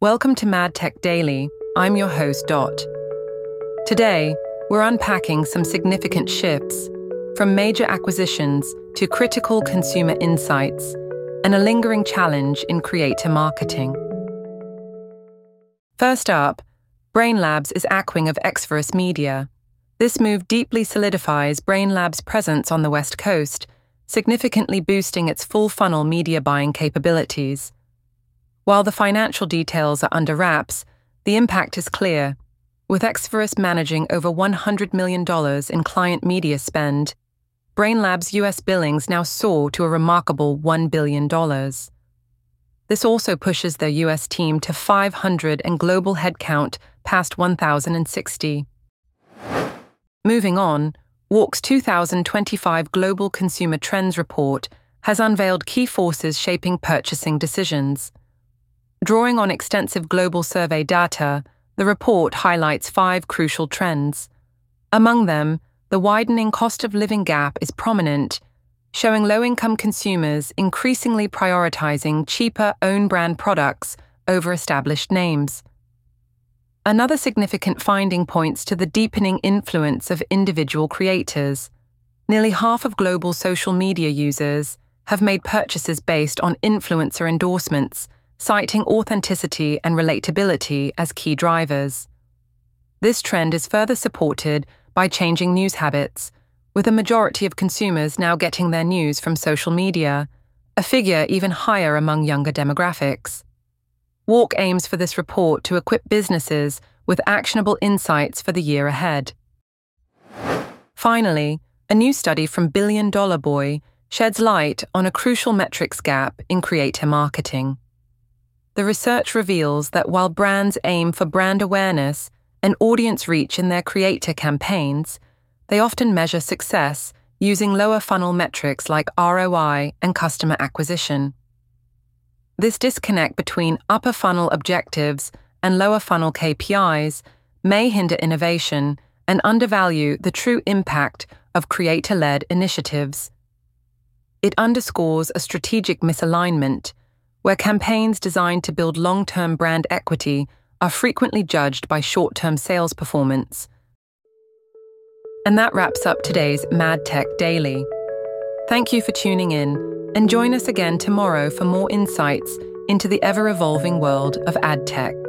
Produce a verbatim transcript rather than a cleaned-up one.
Welcome to Mad Tech Daily. I'm your host, Dot. Today, we're unpacking some significant shifts, from major acquisitions to critical consumer insights, and a lingering challenge in creator marketing. First up, Brainlab's is acquiring of Exverus Media. This move deeply solidifies Brainlab's presence on the West Coast, significantly boosting its full-funnel media buying capabilities. While the financial details are under wraps, the impact is clear, with Exverus managing over one hundred million dollars in client media spend. Brainlab's U S billings now soar to a remarkable one billion dollars. This also pushes their U S team to five hundred and global headcount past one thousand sixty. Moving on, WARC's two thousand twenty-five Global Consumer Trends Report has unveiled key forces shaping purchasing decisions. Drawing on extensive global survey data, the report highlights five crucial trends. Among them, the widening cost of living gap is prominent, showing low-income consumers increasingly prioritizing cheaper own-brand products over established names. Another significant finding points to the deepening influence of individual creators. Nearly half of global social media users have made purchases based on influencer endorsements, citing authenticity and relatability as key drivers. This trend is further supported by changing news habits, with a majority of consumers now getting their news from social media, a figure even higher among younger demographics. WARC aims for this report to equip businesses with actionable insights for the year ahead. Finally, a new study from Billion Dollar Boy sheds light on a crucial metrics gap in creator marketing. The research reveals that while brands aim for brand awareness and audience reach in their creator campaigns, they often measure success using lower funnel metrics like R O I and customer acquisition. This disconnect between upper funnel objectives and lower funnel K P Is may hinder innovation and undervalue the true impact of creator-led initiatives. It underscores a strategic misalignment, where campaigns designed to build long-term brand equity are frequently judged by short-term sales performance. And that wraps up today's Mad Tech Daily. Thank you for tuning in, and join us again tomorrow for more insights into the ever-evolving world of ad tech.